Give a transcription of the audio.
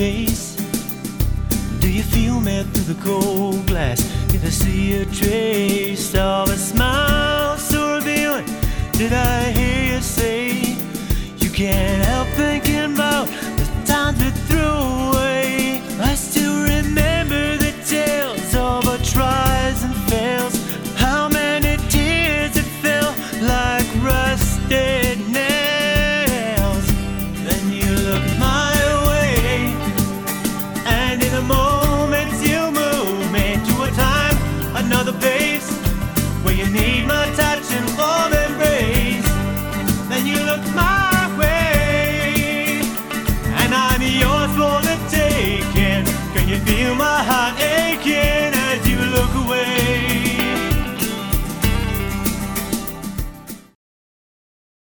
face? Do you feel me through the cold glass? Did I see a trace of a smile so revealing? Did I hear you say you can't help thinking about the times we threw away? I still remember the tales of our tries and fails, how many tears it felt like rusted nails. Then you looked my way, and in a moment you moved me to a time, another place where you need my time.